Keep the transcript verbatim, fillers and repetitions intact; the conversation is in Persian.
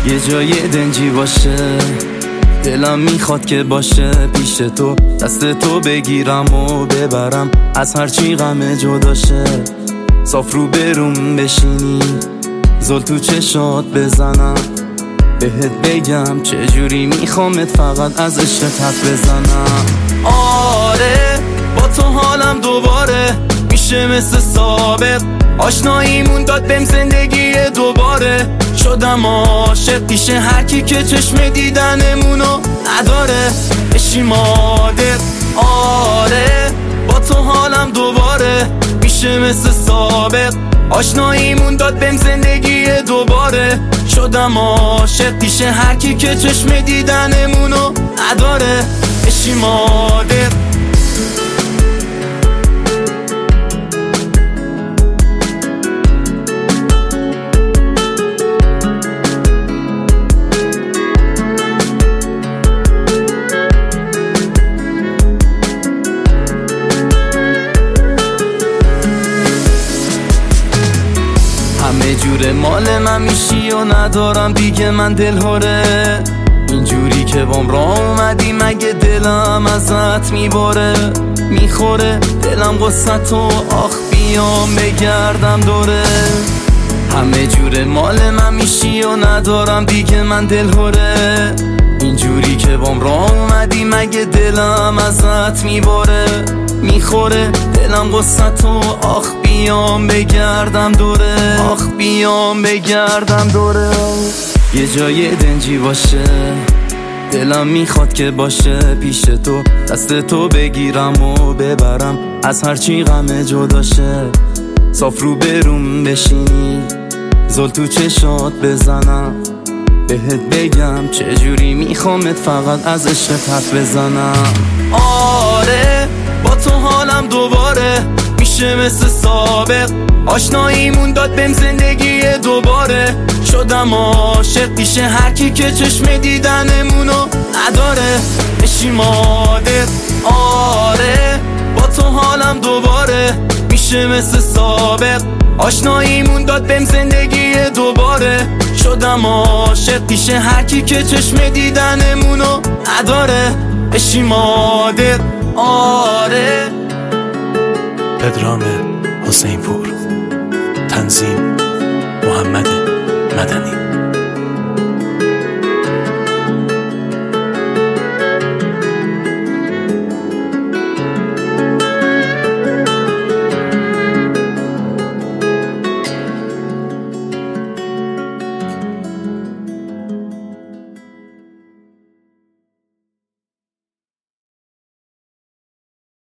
یه جای دنجی باشه، دلم میخواد که باشه پیش تو، دست تو بگیرم و ببرم از هرچی غم جداشه. صاف رو بروم بشینی، زل تو چشات بزنم، بهت بگم چجوری میخوامت فقط از عشقت حرف بزنم. آره با تو حالم دوباره میشه مثل سابق، آشناییمون داد بهم زندگی دوباره. شدم عاشق پیش هر کی که چشم دیدنمونو نداره، بشی مادر. آره با تو حالم دوباره میشه مثل سابق، آشناییمون داد بهم زندگی دوباره. شدم عاشق پیش هر کی که چشم دیدنمونو نداره، بشی مادر. همه جوره مال من میشی و ندارم دیگه من دلهوره. اینجوری که بام راه اومدی مگه دلم ازت میباره، میخوره دلم غصت و آخ بیام بگردم دوره. همه جوره مال من میشی و ندارم دیگه من دلهوره. اینجوری که بام راه اومدی مگه دلم ازت میباره، میخوره دلم غصت و آخ بیام بگردم دوره، آخ بیام بگردم دوره. یه جای دنجی باشه، دلم میخواد که باشه پیش تو، دست تو بگیرم و ببرم از هرچی غم جداشه. صاف رو بروم بشینی، زل تو چشات بزنم، بهت بگم چجوری میخوامت فقط از عشقت حرف بزنم. آره با تو حالم دوباره میشه مثل سابق، آشناییمون داد بهم زندگی دوباره. شدم عاشق پیش هر کی که چشم دیدنمونو نداره، بشی مادر. آره با تو حالم دوباره میشه مثل سابق، آشناییمون داد بهم زندگی دوباره. شدم عاشق پیش هر کی که چشم دیدنمونو نداره، بشی مادر. آره پدرام حسین پور، تنظیم محمد مدنی.